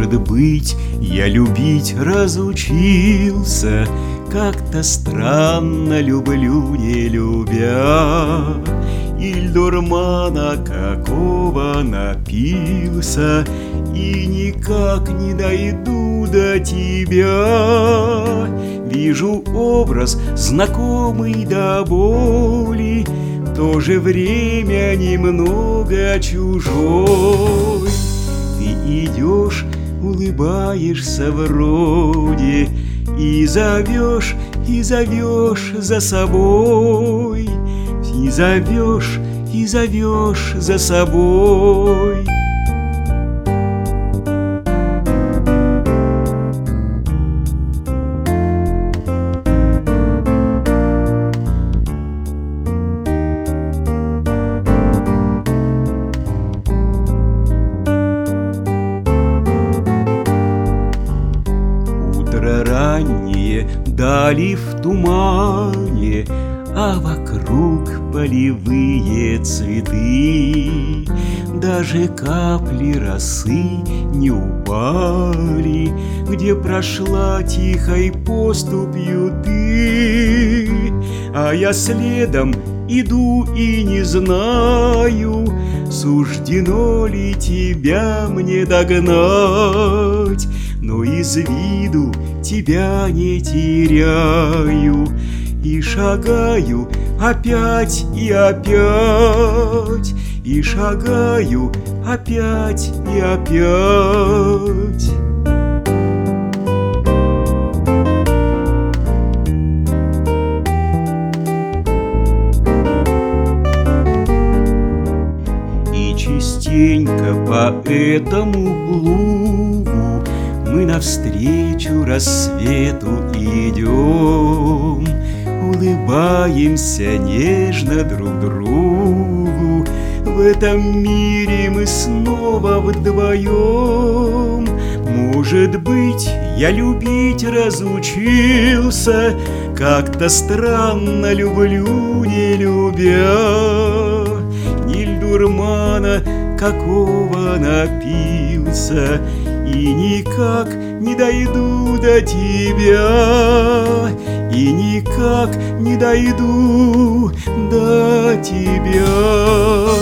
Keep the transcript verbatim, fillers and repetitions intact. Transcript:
Может быть, я любить разучился, как-то странно люблю, не любя. Иль дурмана какого напился, и никак не дойду до тебя. Вижу образ, знакомый до боли, в то же время немного чужой. Ты идешь, улыбаешься вроде, и зовешь, и зовешь за собой, и зовешь, и зовешь за собой. Утро раннее, дали в тумане, а вокруг полевые цветы. Даже капли росы не упали, где прошла тихой поступью ты. А я следом иду и не знаю, суждено ли тебя мне догнать. Но из виду тебя не теряю, и шагаю опять и опять, и шагаю опять и опять. И частенько по этому лугу мы навстречу рассвету идем, улыбаемся нежно друг другу. В этом мире мы снова вдвоем. Может быть, я любить разучился, как-то странно люблю, не любя. Ниль дурмана какого напился, и никак не дойду до тебя, и никак не дойду до тебя.